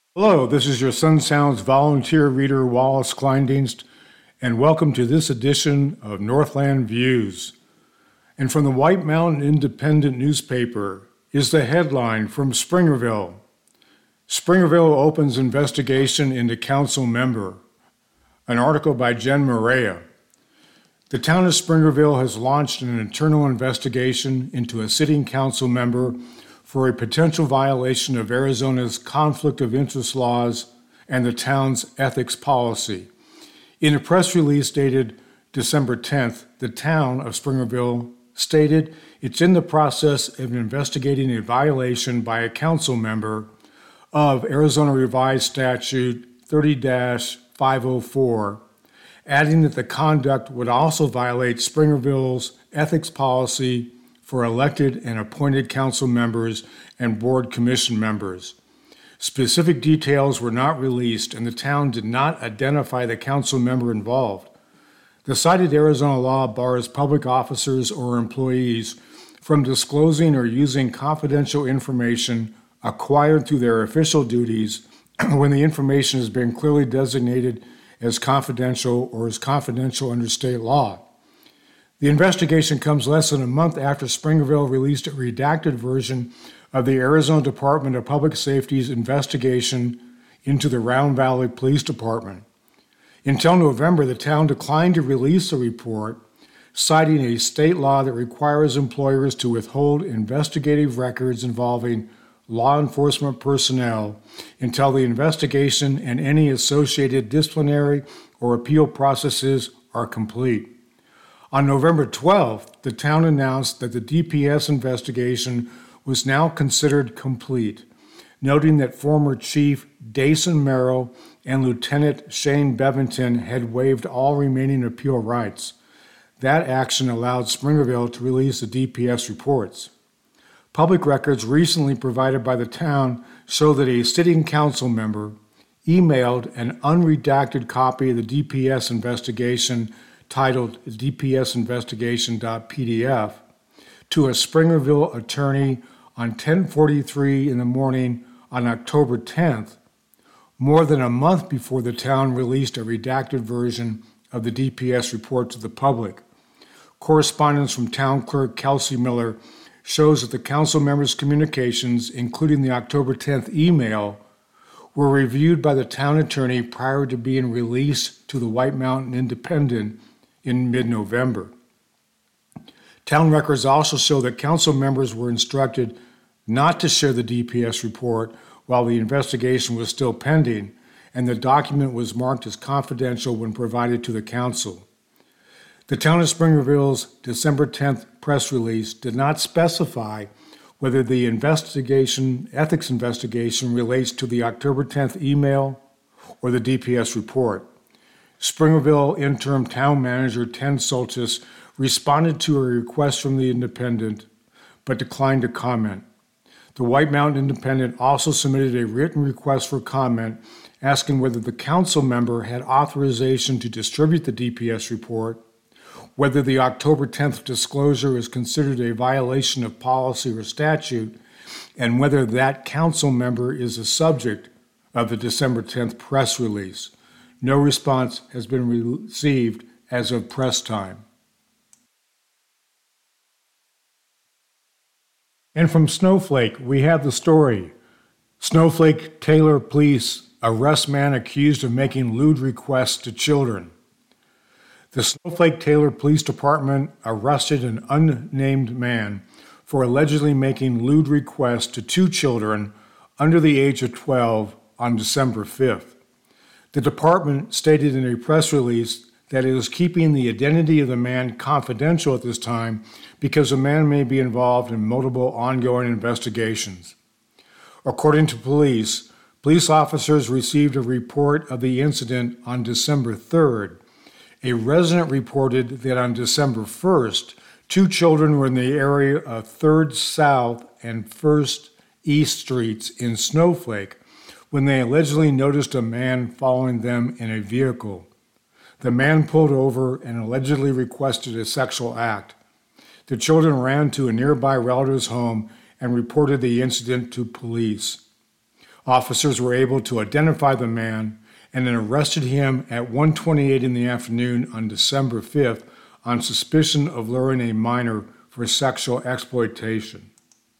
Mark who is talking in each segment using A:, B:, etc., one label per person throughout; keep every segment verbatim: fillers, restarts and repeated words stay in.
A: Hello, this is your Sun Sounds volunteer reader Wallace Kleindienst, and welcome to this edition of Northland Views. And from the White Mountain Independent newspaper is the headline from Springerville. Springerville opens investigation into council member. An article by Jen Morea. The town of Springerville has launched an internal investigation into a sitting council member for a potential violation of Arizona's conflict of interest laws and the town's ethics policy. In a press release dated December tenth, the town of Springerville stated it's in the process of investigating a violation by a council member of Arizona Revised Statute thirty dash five oh four, adding that the conduct would also violate Springerville's ethics policy for elected and appointed council members and board commission members. Specific details were not released, and the town did not identify the council member involved. The cited Arizona law bars public officers or employees from disclosing or using confidential information acquired through their official duties when the information has been clearly designated as confidential or is confidential under state law. The investigation comes less than a month after Springerville released a redacted version of the Arizona Department of Public Safety's investigation into the Round Valley Police Department. Until November, the town declined to release the report, citing a state law that requires employers to withhold investigative records involving law enforcement personnel until the investigation and any associated disciplinary or appeal processes are complete. On November twelfth, the town announced that the D P S investigation was now considered complete, noting that former Chief Dason Merrill and Lieutenant Shane Bevington had waived all remaining appeal rights. That action allowed Springerville to release the D P S reports. Public records recently provided by the town show that a sitting council member emailed an unredacted copy of the D P S investigation titled D P S investigation dot P D F to a Springerville attorney on ten forty-three in the morning on October tenth, more than a month before the town released a redacted version of the D P S report to the public. Correspondence from town clerk Kelsey Miller shows that the council members' communications, including the October tenth email, were reviewed by the town attorney prior to being released to the White Mountain Independent in mid-November. Town records also show that council members were instructed not to share the D P S report while the investigation was still pending, and the document was marked as confidential when provided to the council. The town of Springerville's December tenth press release did not specify whether the investigation, ethics investigation relates to the October tenth email or the D P S report. Springerville interim town manager Ten Soltis responded to a request from the Independent, but declined to comment. The White Mountain Independent also submitted a written request for comment asking whether the council member had authorization to distribute the D P S report, whether the October tenth disclosure is considered a violation of policy or statute, and whether that council member is the subject of the December tenth press release. No response has been received as of press time. And from Snowflake, we have the story. Snowflake Taylor police arrest man accused of making lewd requests to children. The Snowflake Taylor Police Department arrested an unnamed man for allegedly making lewd requests to two children under the age of twelve on December fifth. The department stated in a press release that it is keeping the identity of the man confidential at this time because the man may be involved in multiple ongoing investigations. According to police, police officers received a report of the incident on December third. A resident reported that on December first, two children were in the area of third South and first East Streets in Snowflake when they allegedly noticed a man following them in a vehicle. The man pulled over and allegedly requested a sexual act. The children ran to a nearby relative's home and reported the incident to police. Officers were able to identify the man and then arrested him at one twenty-eight in the afternoon on December fifth on suspicion of luring a minor for sexual exploitation.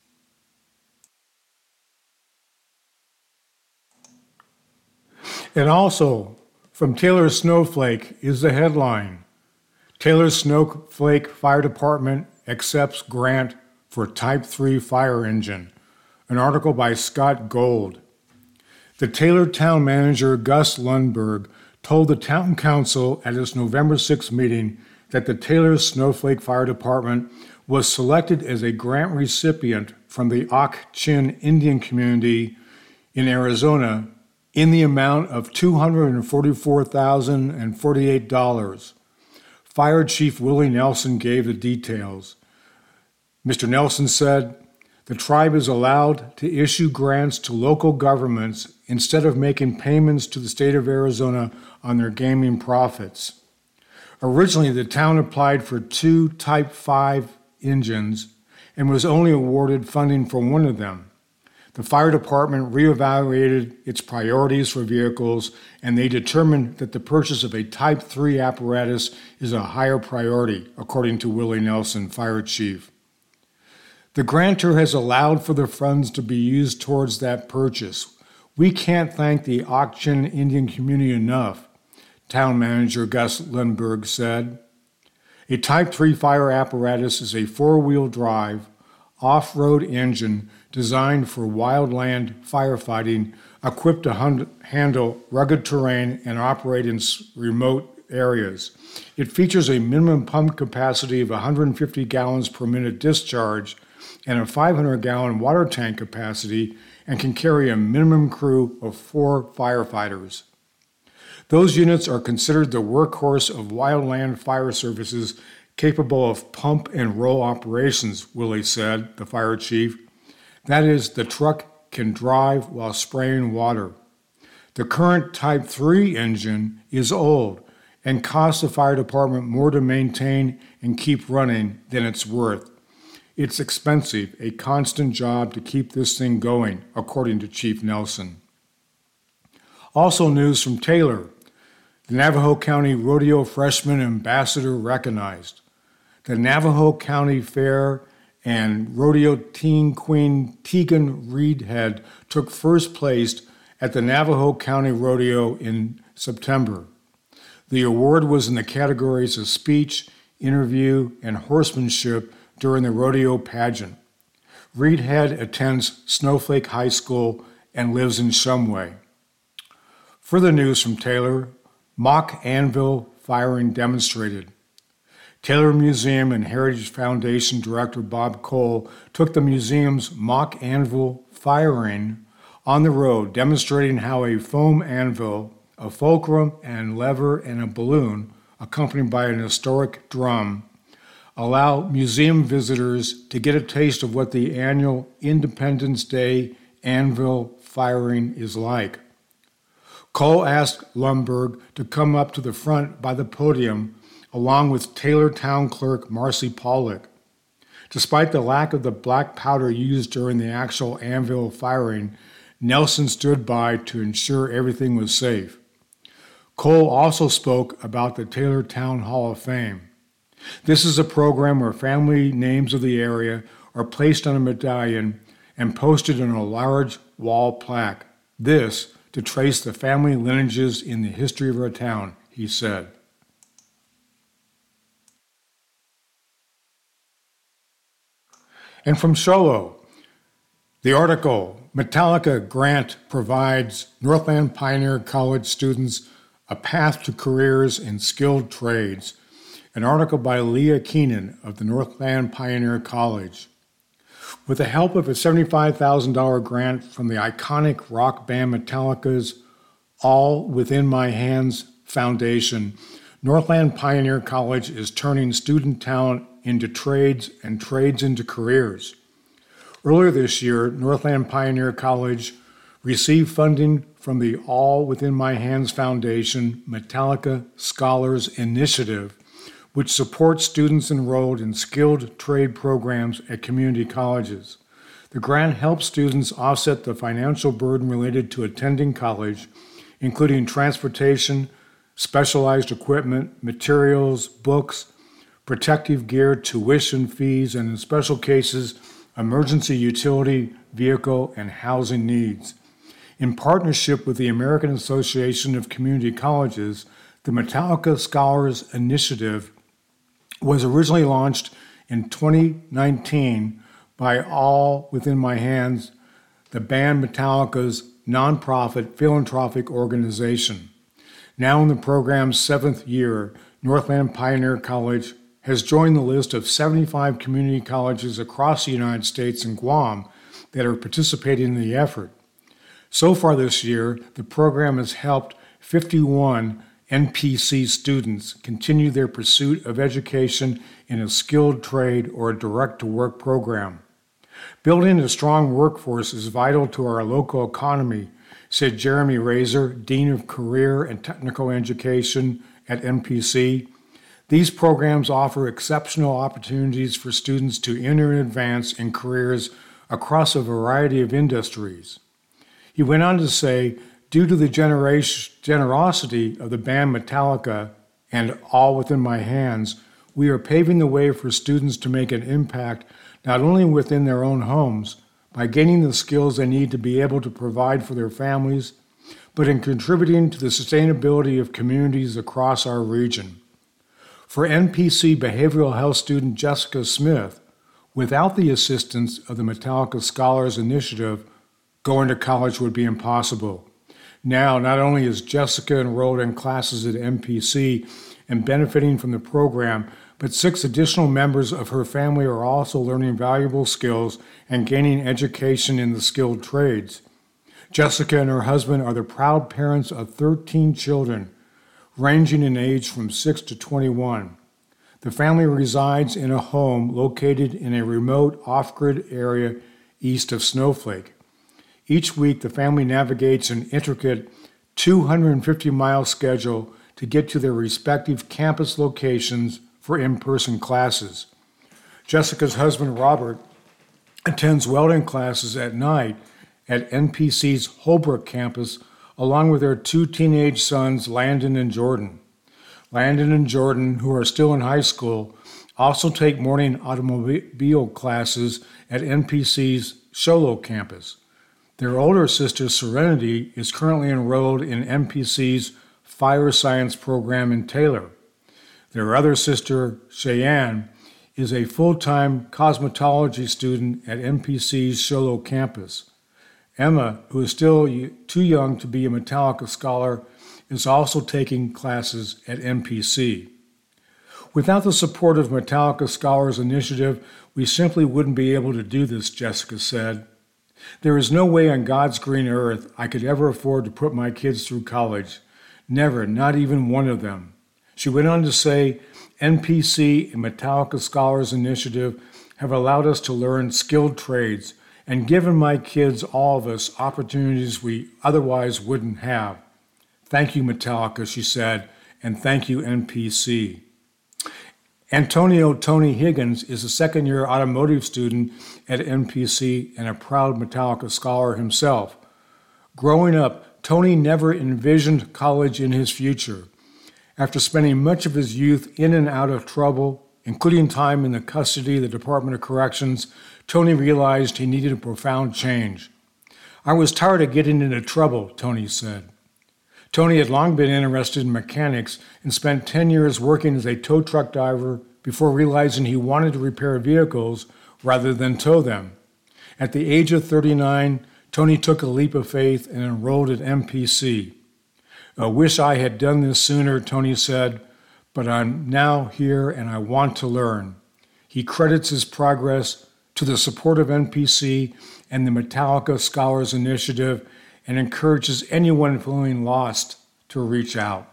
A: And also, from Taylor Snowflake is the headline. Taylor Snowflake Fire Department accepts grant for Type three fire engine. An article by Scott Gold. The Taylor town manager, Gus Lundberg, told the town council at its November sixth meeting that the Taylor Snowflake Fire Department was selected as a grant recipient from the Ak-Chin Indian community in Arizona in the amount of two hundred forty-four thousand forty-eight dollars. Fire Chief Willie Nelson gave the details. Mister Nelson said, "The tribe is allowed to issue grants to local governments instead of making payments to the state of Arizona on their gaming profits." Originally, the town applied for two Type five engines and was only awarded funding for one of them. The fire department reevaluated its priorities for vehicles, and they determined that the purchase of a Type three apparatus is a higher priority, according to Willie Nelson, fire chief. The grantor has allowed for the funds to be used towards that purchase. We can't thank the Ak-Chin Indian community enough, town manager Gus Lundberg said. A Type three fire apparatus is a four-wheel drive, off-road engine designed for wildland firefighting, equipped to hun- handle rugged terrain and operate in s- remote areas. It features a minimum pump capacity of one hundred fifty gallons per minute discharge and a five hundred gallon water tank capacity and can carry a minimum crew of four firefighters. Those units are considered the workhorse of wildland fire services capable of pump and roll operations, Willie said, the fire chief. That is, the truck can drive while spraying water. The current Type three engine is old and costs the fire department more to maintain and keep running than it's worth. It's expensive, a constant job to keep this thing going, according to Chief Nelson. Also news from Taylor. The Navajo County Rodeo Freshman Ambassador recognized. The Navajo County Fair and Rodeo Teen Queen Tegan Reedhead took first place at the Navajo County Rodeo in September. The award was in the categories of speech, interview, and horsemanship during the rodeo pageant. Reedhead attends Snowflake High School and lives in Shumway. Further news from Taylor, mock anvil firing demonstrated. Taylor Museum and Heritage Foundation Director Bob Cole took the museum's mock anvil firing on the road, demonstrating how a foam anvil, a fulcrum and lever, and a balloon, accompanied by an historic drum, allow museum visitors to get a taste of what the annual Independence Day anvil firing is like. Cole asked Lundberg to come up to the front by the podium along with Taylor Town Clerk Marcy Pollock. Despite the lack of the black powder used during the actual anvil firing, Nelson stood by to ensure everything was safe. Cole also spoke about the Taylor Town Hall of Fame. This is a program where family names of the area are placed on a medallion and posted on a large wall plaque. This to trace the family lineages in the history of our town, he said. And from Sholo, the article, Metallica Grant Provides Northland Pioneer College Students a Path to Careers in Skilled Trades, an article by Leah Keenan of the Northland Pioneer College. With the help of a seventy-five thousand dollars grant from the iconic rock band Metallica's All Within My Hands Foundation, Northland Pioneer College is turning student talent into trades and trades into careers. Earlier this year, Northland Pioneer College received funding from the All Within My Hands Foundation Metallica Scholars Initiative, which supports students enrolled in skilled trade programs at community colleges. The grant helps students offset the financial burden related to attending college, including transportation, specialized equipment, materials, books, protective gear, tuition fees, and in special cases, emergency utility, vehicle, and housing needs. In partnership with the American Association of Community Colleges, the Metallica Scholars Initiative was originally launched in twenty nineteen by All Within My Hands, the band Metallica's nonprofit philanthropic organization. Now in the program's seventh year, Northland Pioneer College has joined the list of seventy-five community colleges across the United States and Guam that are participating in the effort. So far this year, the program has helped fifty-one N P C students continue their pursuit of education in a skilled trade or a direct-to-work program. Building a strong workforce is vital to our local economy, said Jeremy Razor, Dean of Career and Technical Education at N P C. These programs offer exceptional opportunities for students to enter and advance in careers across a variety of industries. He went on to say, due to the generation, generosity of the band Metallica and All Within My Hands, we are paving the way for students to make an impact not only within their own homes, by gaining the skills they need to be able to provide for their families, but in contributing to the sustainability of communities across our region. For N P C behavioral health student Jessica Smith, without the assistance of the Metallica Scholars Initiative, going to college would be impossible. Now, not only is Jessica enrolled in classes at N P C and benefiting from the program, but six additional members of her family are also learning valuable skills and gaining education in the skilled trades. Jessica and her husband are the proud parents of thirteen children, ranging in age from six to twenty-one. The family resides in a home located in a remote off-grid area east of Snowflake. Each week, the family navigates an intricate two hundred fifty mile schedule to get to their respective campus locations for in-person classes. Jessica's husband, Robert, attends welding classes at night at N P C's Holbrook campus, along with their two teenage sons, Landon and Jordan. Landon and Jordan, who are still in high school, also take morning automobile classes at N P C's Sholo campus. Their older sister, Serenity, is currently enrolled in N P C's Fire Science program in Taylor. Their other sister, Cheyenne, is a full-time cosmetology student at N P C's Sholo campus. Emma, who is still too young to be a Metallica scholar, is also taking classes at N P C. Without the support of Metallica Scholars Initiative, we simply wouldn't be able to do this, Jessica said. There is no way on God's green earth I could ever afford to put my kids through college. Never, not even one of them. She went on to say, N P C and Metallica Scholars Initiative have allowed us to learn skilled trades and given my kids, all of us, opportunities we otherwise wouldn't have. Thank you, Metallica, she said, and thank you, N P C. Antonio Tony Higgins is a second-year automotive student at N P C and a proud Metallica scholar himself. Growing up, Tony never envisioned college in his future. After spending much of his youth in and out of trouble, including time in the custody of the Department of Corrections, Tony realized he needed a profound change. I was tired of getting into trouble, Tony said. Tony had long been interested in mechanics and spent ten years working as a tow truck driver before realizing he wanted to repair vehicles rather than tow them. At the age of thirty-nine, Tony took a leap of faith and enrolled at N P C. I wish I had done this sooner, Tony said, but I'm now here and I want to learn. He credits his progress to the support of N P C and the Metallica Scholars Initiative and encourages anyone feeling lost to reach out.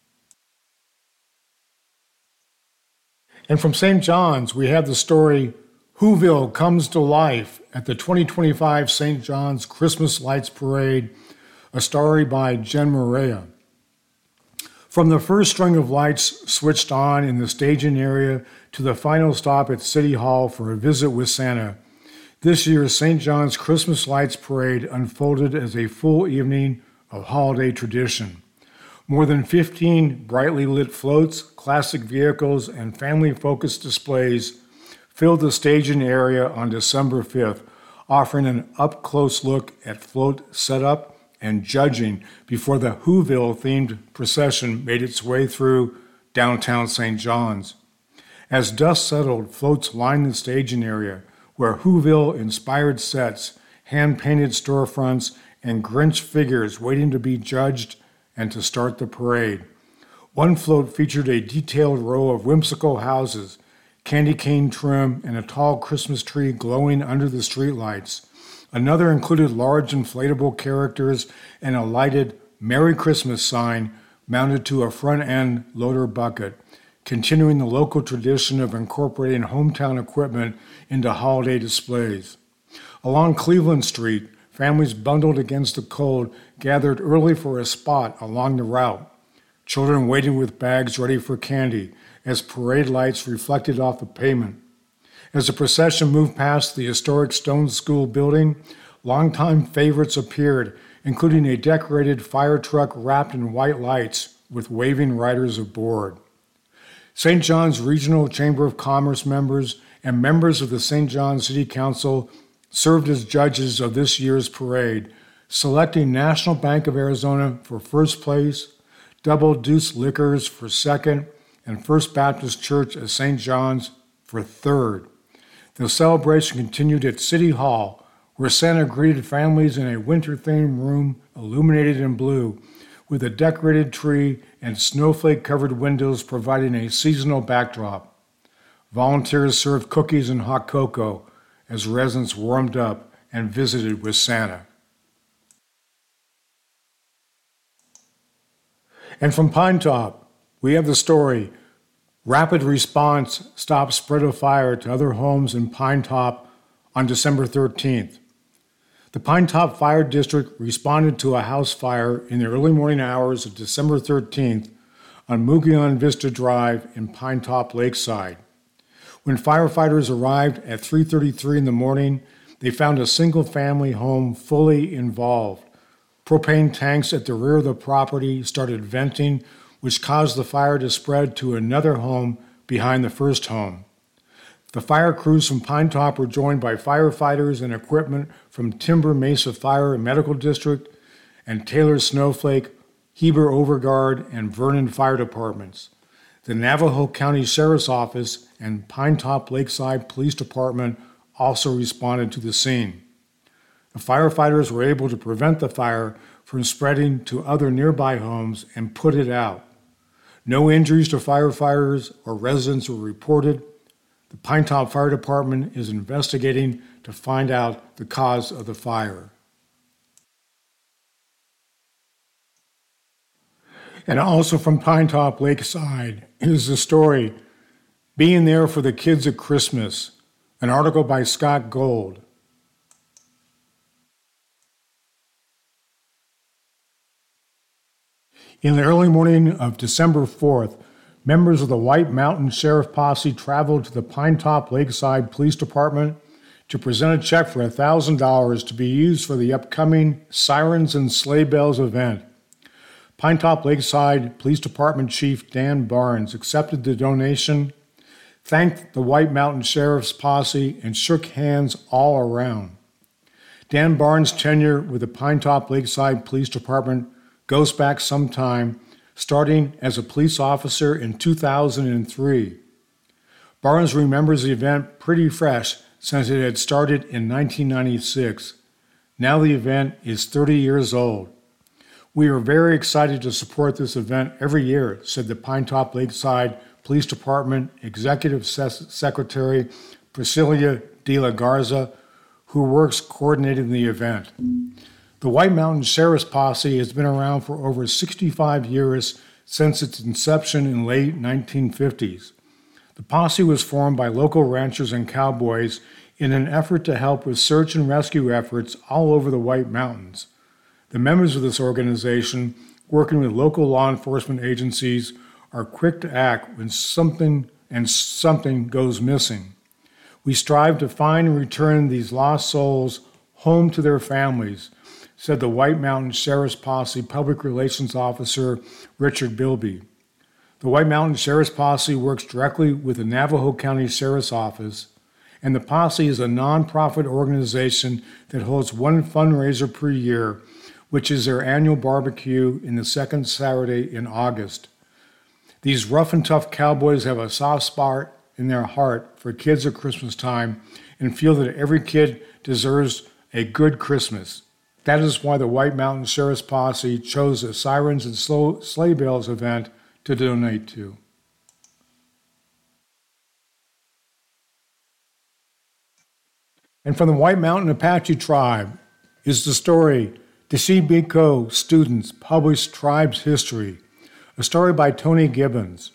A: And from Saint John's, we have the story, Whoville Comes to Life at the twenty twenty-five Saint John's Christmas Lights Parade, a story by Jen Morea. From the first string of lights switched on in the staging area to the final stop at City Hall for a visit with Santa, This year's Saint John's Christmas Lights Parade unfolded as a full evening of holiday tradition. More than fifteen brightly lit floats, classic vehicles, and family-focused displays filled the staging area on December fifth, offering an up-close look at float setup and judging before the Whoville-themed procession made its way through downtown Saint John's. As dust settled, floats lined the staging area, where Whoville-inspired sets, hand-painted storefronts, and Grinch figures waiting to be judged and to start the parade. One float featured a detailed row of whimsical houses, candy cane trim, and a tall Christmas tree glowing under the streetlights. Another included large inflatable characters and a lighted Merry Christmas sign mounted to a front-end loader bucket, continuing the local tradition of incorporating hometown equipment into holiday displays. Along Cleveland Street, families bundled against the cold gathered early for a spot along the route, children waiting with bags ready for candy as parade lights reflected off the pavement. As the procession moved past the historic Stone School building, longtime favorites appeared, including a decorated fire truck wrapped in white lights with waving riders aboard. Saint John's Regional Chamber of Commerce members and members of the Saint John's City Council served as judges of this year's parade, selecting National Bank of Arizona for first place, Double Deuce Liquors for second, and First Baptist Church of Saint John's for third. The celebration continued at City Hall, where Santa greeted families in a winter-themed room illuminated in blue, with a decorated tree and snowflake-covered windows providing a seasonal backdrop. Volunteers served cookies and hot cocoa as residents warmed up and visited with Santa. And from Pine Top, we have the story, Rapid Response Stops Spread of Fire to Other Homes in Pine Top on December thirteenth. The Pine Top Fire District responded to a house fire in the early morning hours of December thirteenth on Muguion Vista Drive in Pine Top Lakeside. When firefighters arrived at three thirty-three in the morning, they found a single-family home fully involved. Propane tanks at the rear of the property started venting, which caused the fire to spread to another home behind the first home. The fire crews from Pine Top were joined by firefighters and equipment from Timber Mesa Fire and Medical District and Taylor Snowflake, Heber Overguard, and Vernon Fire Departments. The Navajo County Sheriff's Office and Pine Top Lakeside Police Department also responded to the scene. The firefighters were able to prevent the fire from spreading to other nearby homes and put it out. No injuries to firefighters or residents were reported. The Pine Top Fire Department is investigating to find out the cause of the fire. And also from Pine Top Lakeside is the story, Being There for the Kids at Christmas, an article by Scott Gold. In the early morning of December fourth, members of the White Mountain Sheriff Posse traveled to the Pine Top Lakeside Police Department to present a check for one thousand dollars to be used for the upcoming Sirens and Sleigh Bells event. Pine Top Lakeside Police Department Chief Dan Barnes accepted the donation, thanked the White Mountain Sheriff's Posse, and shook hands all around. Dan Barnes' tenure with the Pine Top Lakeside Police Department goes back some time, starting as a police officer in two thousand three. Barnes remembers the event pretty fresh since it had started in nineteen ninety-six. Now the event is thirty years old. We are very excited to support this event every year, said the Pine Top Lakeside Police Department Executive Secretary Priscilla De La Garza, who works coordinating the event. The White Mountain Sheriff's Posse has been around for over sixty-five years since its inception in late nineteen fifties. The posse was formed by local ranchers and cowboys in an effort to help with search and rescue efforts all over the White Mountains. The members of this organization, working with local law enforcement agencies, are quick to act when something and something goes missing. We strive to find and return these lost souls home to their families, said the White Mountain Sheriff's Posse Public Relations Officer Richard Bilby. The White Mountain Sheriff's Posse works directly with the Navajo County Sheriff's Office, and the Posse is a nonprofit organization that holds one fundraiser per year, which is their annual barbecue in the second Saturday in August. These rough and tough cowboys have a soft spot in their heart for kids at Christmas time and feel that every kid deserves a good Christmas. That is why the White Mountain Sheriff's Posse chose the Sirens and Slow Sleigh Bells event to donate to. And from the White Mountain Apache tribe is the story Deshibiko Students Published Tribe's History, a story by Tony Gibbons.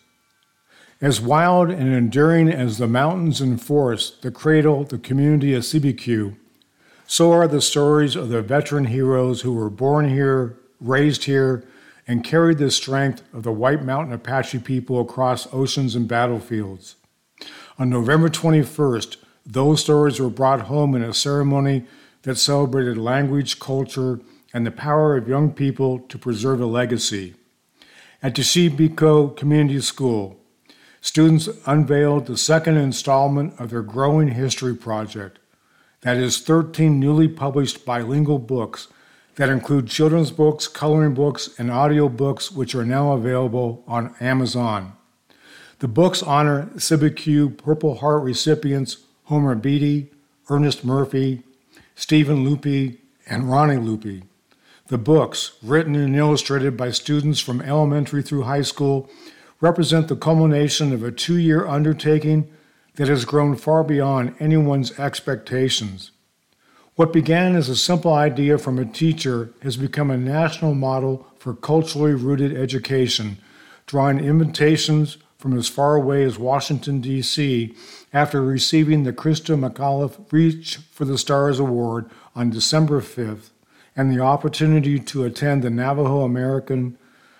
A: As wild and enduring as the mountains and forests that cradle the community of Sibiku, so are the stories of the veteran heroes who were born here, raised here, and carried the strength of the White Mountain Apache people across oceans and battlefields. On November twenty-first, those stories were brought home in a ceremony that celebrated language, culture, and the power of young people to preserve a legacy. At Deshibiko Community School, students unveiled the second installment of their Growing History Project. That is thirteen newly published bilingual books that include children's books, coloring books, and audio books, which are now available on Amazon. The books honor Sibiku Purple Heart recipients Homer Beatty, Ernest Murphy, Stephen Lupi, and Ronnie Lupi. The books, written and illustrated by students from elementary through high school, represent the culmination of a two-year undertaking that has grown far beyond anyone's expectations. What began as a simple idea from a teacher has become a national model for culturally rooted education, drawing invitations from as far away as Washington, D C, after receiving the Krista McAuliffe Reach for the Stars Award on December fifth, and the opportunity to attend the Navajo American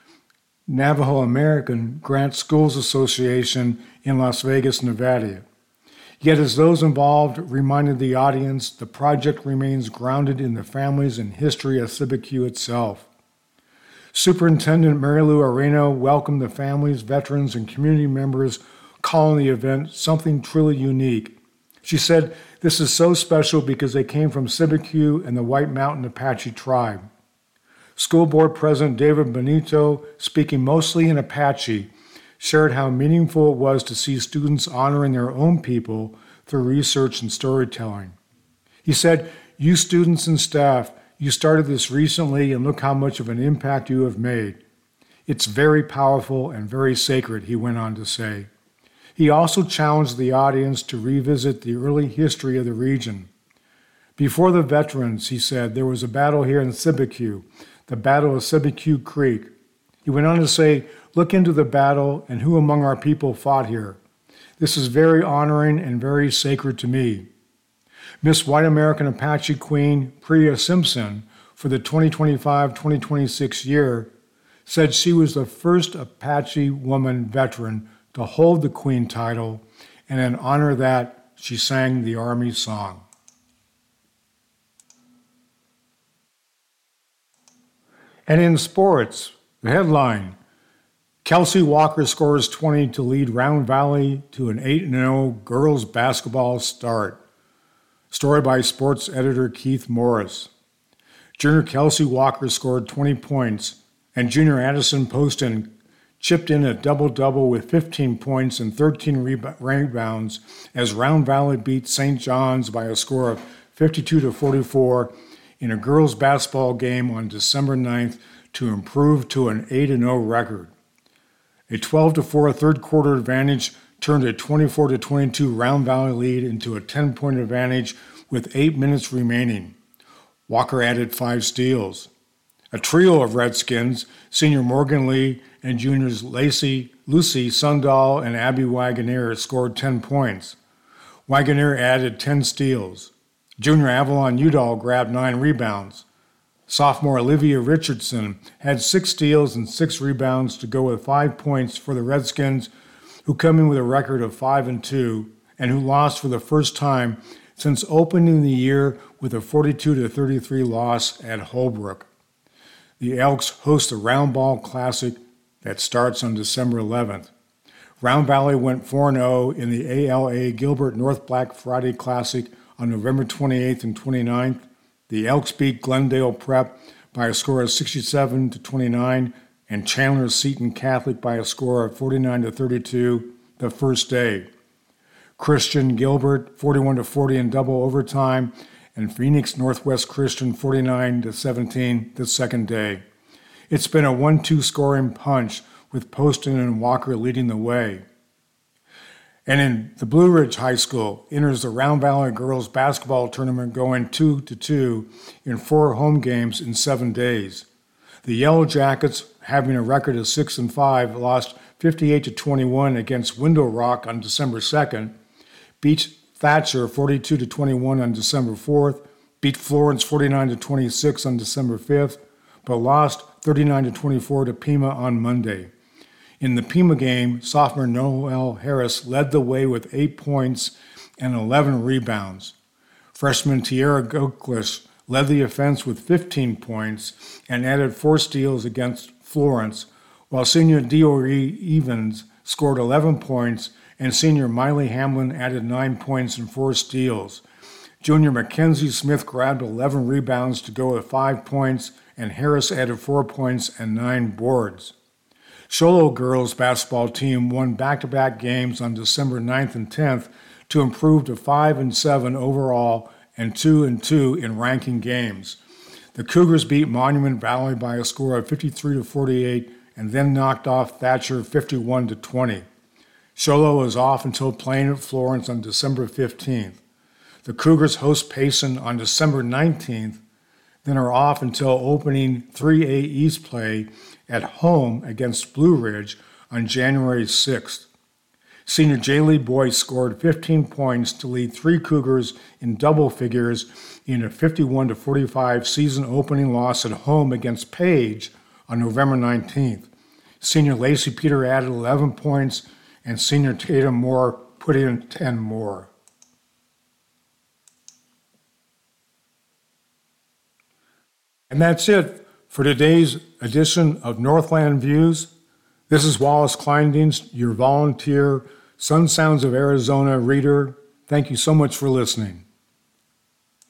A: Navajo American Grant Schools Association in Las Vegas, Nevada. Yet as those involved reminded the audience, the project remains grounded in the families and history of Sibiku itself. Superintendent Mary Lou Areno welcomed the families, veterans, and community members, calling the event something truly unique. She said, "This is so special because they came from Sibiku and the White Mountain Apache tribe." School Board President David Benito, speaking mostly in Apache, shared how meaningful it was to see students honoring their own people through research and storytelling. He said, "You students and staff, you started this recently and look how much of an impact you have made. It's very powerful and very sacred," he went on to say. He also challenged the audience to revisit the early history of the region. "Before the veterans," he said, "there was a battle here in Sibiku, the Battle of Sibiku Creek." He went on to say, "Look into the battle and who among our people fought here. This is very honoring and very sacred to me." Miss White American Apache Queen Priya Simpson, for the twenty twenty-five twenty twenty-six year, said she was the first Apache woman veteran to hold the Queen title, and in honor of that, she sang the Army song. And in sports, the headline, Kelsey Walker scores twenty to lead Round Valley to an eight and oh girls basketball start. Story by sports editor Keith Morris. Junior Kelsey Walker scored twenty points, and junior Addison Poston chipped in a double-double with fifteen points and thirteen rebounds as Round Valley beat Saint John's by a score of fifty-two to forty-four in a girls basketball game on December ninth to improve to an eight and oh record. A twelve to four third quarter advantage turned a twenty-four to twenty-two Round Valley lead into a ten-point advantage with eight minutes remaining. Walker added five steals. A trio of Redskins, senior Morgan Lee and juniors Lacey, Lucy Sundahl, and Abby Wagoner scored ten points. Wagoner added ten steals. Junior Avalon Udall grabbed nine rebounds. Sophomore Olivia Richardson had six steals and six rebounds to go with five points for the Redskins, who come in with a record of five and two and who lost for the first time since opening the year with a forty-two to thirty-three loss at Holbrook. The Elks host the Round Ball Classic that starts on December eleventh. Round Valley went four and oh in the A L A Gilbert North Black Friday Classic on November twenty-eighth and twenty-ninth. The Elks beat Glendale Prep by a score of sixty-seven to twenty-nine and Chandler Seton Catholic by a score of forty-nine to thirty-two the first day. Christian Gilbert forty-one to forty in double overtime, and Phoenix Northwest Christian forty-nine to seventeen the second day. It's been a one two scoring punch with Poston and Walker leading the way. And in the Blue Ridge High School enters the Round Valley Girls Basketball Tournament going two to two in four home games in seven days. The Yellow Jackets, having a record of six and five, lost fifty-eight to twenty-one against Window Rock on December second, beat Thatcher forty-two to twenty-one on December fourth, beat Florence forty-nine to twenty-six on December fifth, but lost thirty-nine to twenty-four to Pima on Monday. In the Pima game, sophomore Noel Harris led the way with eight points and eleven rebounds. Freshman Tierra Goklish led the offense with fifteen points and added four steals against Florence, while senior Diori Evans scored eleven points and senior Miley Hamlin added nine points and four steals. Junior Mackenzie Smith grabbed eleven rebounds to go with five points, and Harris added four points and nine boards. Sholo girls basketball team won back-to-back games on December ninth and tenth to improve to five and seven overall and two and two in ranking games. The Cougars beat Monument Valley by a score of fifty-three to forty-eight and then knocked off Thatcher fifty-one to twenty. Sholo is off until playing at Florence on December fifteenth. The Cougars host Payson on December nineteenth, then are off until opening three A East play at home against Blue Ridge on January sixth. Senior Jaylee Boyce scored fifteen points to lead three Cougars in double figures in a fifty-one to forty-five season opening loss at home against Page on November nineteenth. Senior Lacey Peter added eleven points, and senior Tatum Moore put in ten more. And that's it for today's edition of Northland Views. This is Wallace Kleindienst, your volunteer Sun Sounds of Arizona reader. Thank you so much for listening.